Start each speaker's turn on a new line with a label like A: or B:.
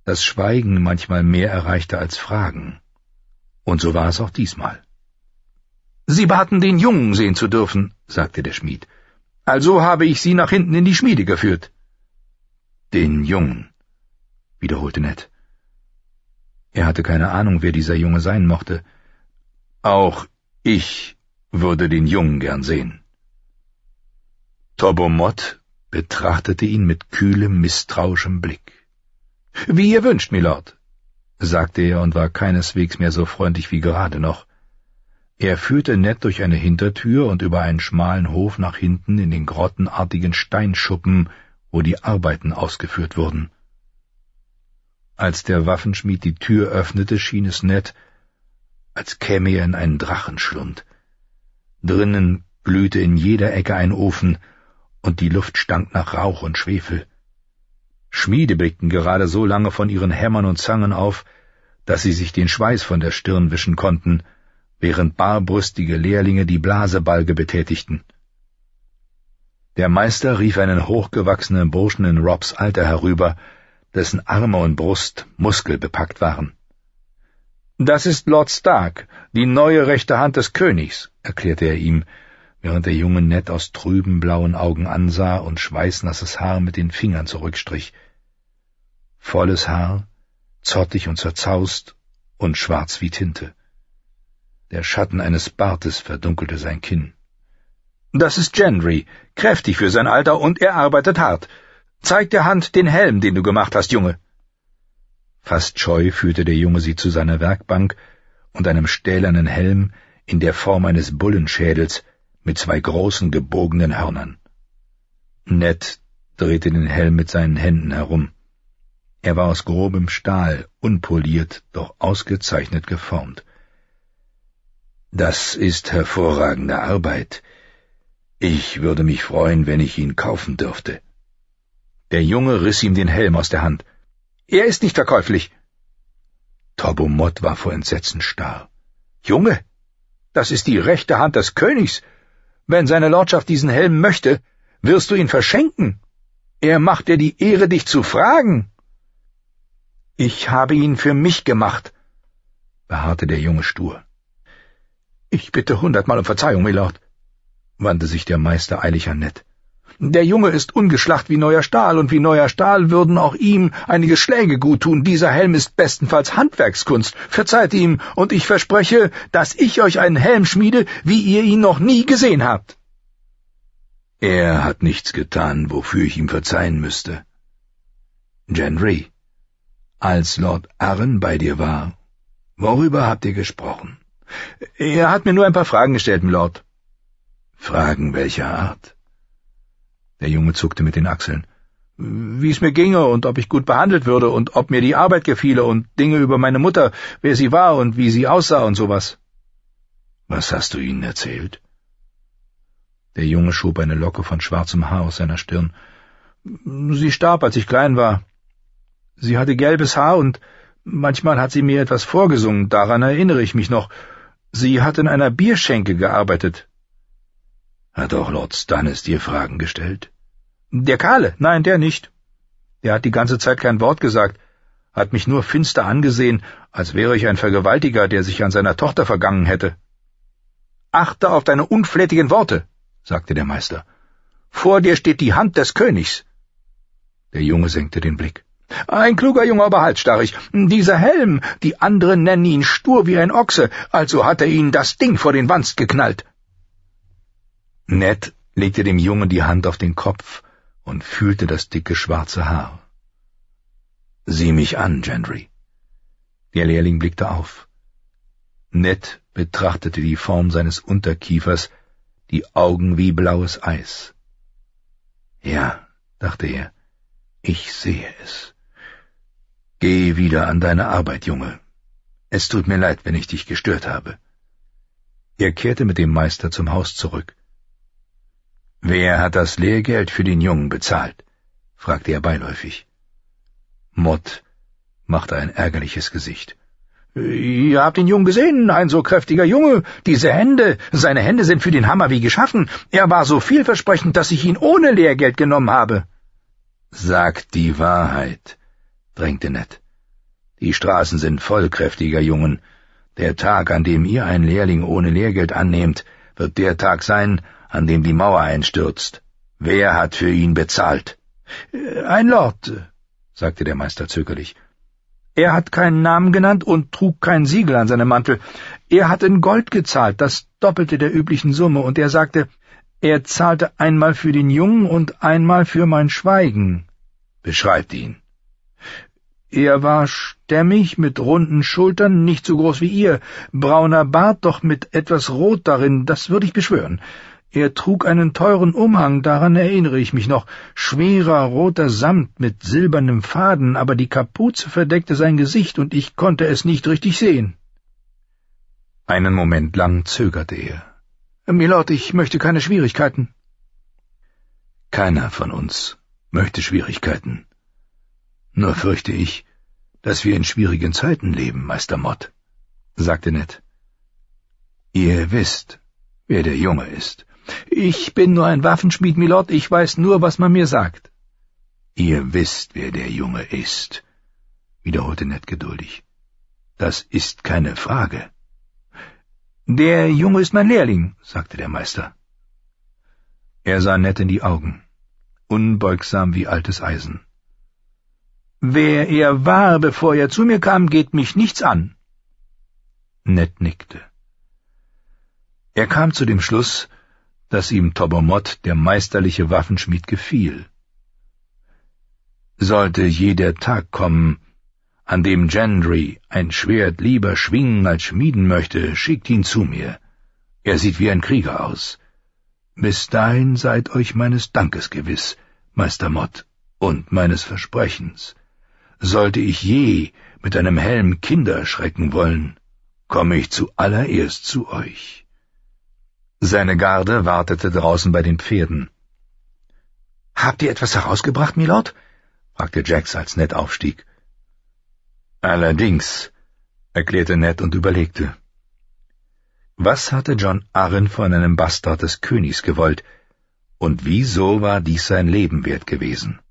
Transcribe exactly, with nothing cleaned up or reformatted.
A: das Schweigen manchmal mehr erreichte als Fragen. Und so war es auch diesmal. »Sie baten, den Jungen sehen zu dürfen«, sagte der Schmied. »Also habe ich Sie nach hinten in die Schmiede geführt.« »Den Jungen«, wiederholte Ned. Er hatte keine Ahnung, wer dieser Junge sein mochte. »Auch ich würde den Jungen gern sehen.« Tobermott betrachtete ihn mit kühlem, misstrauischem Blick. »Wie ihr wünscht, Milord«, sagte er und war keineswegs mehr so freundlich wie gerade noch. Er führte Ned durch eine Hintertür und über einen schmalen Hof nach hinten in den grottenartigen Steinschuppen, wo die Arbeiten ausgeführt wurden. Als der Waffenschmied die Tür öffnete, schien es Ned, als käme er in einen Drachenschlund. Drinnen glühte in jeder Ecke ein Ofen, und die Luft stank nach Rauch und Schwefel. Schmiede blickten gerade so lange von ihren Hämmern und Zangen auf, dass sie sich den Schweiß von der Stirn wischen konnten, während barbrüstige Lehrlinge die Blasebalge betätigten. Der Meister rief einen hochgewachsenen Burschen in Robs Alter herüber, dessen Arme und Brust muskelbepackt waren. »Das ist Lord Stark, die neue rechte Hand des Königs«, erklärte er ihm, während der Junge Ned aus trüben blauen Augen ansah und schweißnasses Haar mit den Fingern zurückstrich. Volles Haar, zottig und zerzaust und schwarz wie Tinte. Der Schatten eines Bartes verdunkelte sein Kinn. »Das ist Gendry, kräftig für sein Alter, und er arbeitet hart. Zeig der Hand den Helm, den du gemacht hast, Junge.« Fast scheu führte der Junge sie zu seiner Werkbank und einem stählernen Helm in der Form eines Bullenschädels mit zwei großen gebogenen Hörnern. Ned drehte den Helm mit seinen Händen herum. Er war aus grobem Stahl, unpoliert, doch ausgezeichnet geformt. »Das ist hervorragende Arbeit. Ich würde mich freuen, wenn ich ihn kaufen dürfte.« Der Junge riss ihm den Helm aus der Hand. »Er ist nicht verkäuflich.« Tobermott war vor Entsetzen starr. »Junge, das ist die rechte Hand des Königs. Wenn seine Lordschaft diesen Helm möchte, wirst du ihn verschenken. Er macht dir die Ehre, dich zu fragen.« »Ich habe ihn für mich gemacht«, beharrte der Junge stur. »Ich bitte hundertmal um Verzeihung, Milord«, wandte sich der Meister eilig an Ned. »Der Junge ist ungeschlacht wie neuer Stahl, und wie neuer Stahl würden auch ihm einige Schläge guttun. Dieser Helm ist bestenfalls Handwerkskunst. Verzeiht ihm, und ich verspreche, dass ich euch einen Helm schmiede, wie ihr ihn noch nie gesehen habt.« »Er hat nichts getan, wofür ich ihm verzeihen müsste. Gendry, als Lord Arryn bei dir war, worüber habt ihr gesprochen?« »Er hat mir nur ein paar Fragen gestellt, Milord.« »Fragen welcher Art?« Der Junge zuckte mit den Achseln. »Wie es mir ginge und ob ich gut behandelt würde und ob mir die Arbeit gefiele und Dinge über meine Mutter, wer sie war und wie sie aussah und sowas.« »Was hast du ihnen erzählt?« Der Junge schob eine Locke von schwarzem Haar aus seiner Stirn. »Sie starb, als ich klein war. Sie hatte gelbes Haar und manchmal hat sie mir etwas vorgesungen, daran erinnere ich mich noch. Sie hat in einer Bierschenke gearbeitet.« »Hat auch Lord Stannis dir Fragen gestellt?« »Der Kahle? Nein, der nicht. Der hat die ganze Zeit kein Wort gesagt, hat mich nur finster angesehen, als wäre ich ein Vergewaltiger, der sich an seiner Tochter vergangen hätte.« »Achte auf deine unflätigen Worte«, sagte der Meister. »Vor dir steht die Hand des Königs.« Der Junge senkte den Blick. »Ein kluger Junge, aber halsstarrig. Dieser Helm, die anderen nennen ihn stur wie ein Ochse, also hat er ihnen das Ding vor den Wanst geknallt.« Ned legte dem Jungen die Hand auf den Kopf und fühlte das dicke schwarze Haar. »Sieh mich an, Gendry.« Der Lehrling blickte auf. Ned betrachtete die Form seines Unterkiefers, die Augen wie blaues Eis. »Ja«, dachte er, »ich sehe es. Geh wieder an deine Arbeit, Junge. Es tut mir leid, wenn ich dich gestört habe.« Er kehrte mit dem Meister zum Haus zurück. »Wer hat das Lehrgeld für den Jungen bezahlt?« fragte er beiläufig. Mott machte ein ärgerliches Gesicht. »Ihr habt den Jungen gesehen, ein so kräftiger Junge. Diese Hände, seine Hände sind für den Hammer wie geschaffen. Er war so vielversprechend, dass ich ihn ohne Lehrgeld genommen habe.« »Sag die Wahrheit«, drängte Ned. Die Straßen sind voll kräftiger Jungen. Der Tag, an dem ihr einen Lehrling ohne Lehrgeld annehmt, wird der Tag sein, an dem die Mauer einstürzt. Wer hat für ihn bezahlt?« »Ein Lord«, sagte der Meister zögerlich. »Er hat keinen Namen genannt und trug kein Siegel an seinem Mantel. Er hat in Gold gezahlt, das Doppelte der üblichen Summe, und er sagte, er zahlte einmal für den Jungen und einmal für mein Schweigen.« »Beschreibt ihn.« »Er war stämmig, mit runden Schultern, nicht so groß wie ihr, brauner Bart, doch mit etwas Rot darin, das würde ich beschwören. Er trug einen teuren Umhang, daran erinnere ich mich noch, schwerer roter Samt mit silbernem Faden, aber die Kapuze verdeckte sein Gesicht, und ich konnte es nicht richtig sehen.« Einen Moment lang zögerte er. »Milord, ich möchte keine Schwierigkeiten.« »Keiner von uns möchte Schwierigkeiten. Nur fürchte ich, dass wir in schwierigen Zeiten leben, Meister Mott«, sagte Ned. »Ihr wisst, wer der Junge ist.« »Ich bin nur ein Waffenschmied, Milord, ich weiß nur, was man mir sagt.« »Ihr wisst, wer der Junge ist«, wiederholte Ned geduldig. »Das ist keine Frage.« »Der Junge ist mein Lehrling«, sagte der Meister. Er sah Ned in die Augen, unbeugsam wie altes Eisen. »Wer er war, bevor er zu mir kam, geht mich nichts an.« Ned nickte. Er kam zu dem Schluss, dass ihm Tobermott, der meisterliche Waffenschmied, gefiel. Sollte je der Tag kommen, an dem Gendry ein Schwert lieber schwingen als schmieden möchte, schickt ihn zu mir. Er sieht wie ein Krieger aus. Bis dahin seid euch meines Dankes gewiss, Meister Mott, und meines Versprechens. Sollte ich je mit einem Helm Kinder schrecken wollen, komme ich zuallererst zu euch.« Seine Garde wartete draußen bei den Pferden. »Habt ihr etwas herausgebracht, Milord?« fragte Jax, als Ned aufstieg. »Allerdings«, erklärte Ned und überlegte. Was hatte Jon Arryn von einem Bastard des Königs gewollt, und wieso war dies sein Leben wert gewesen?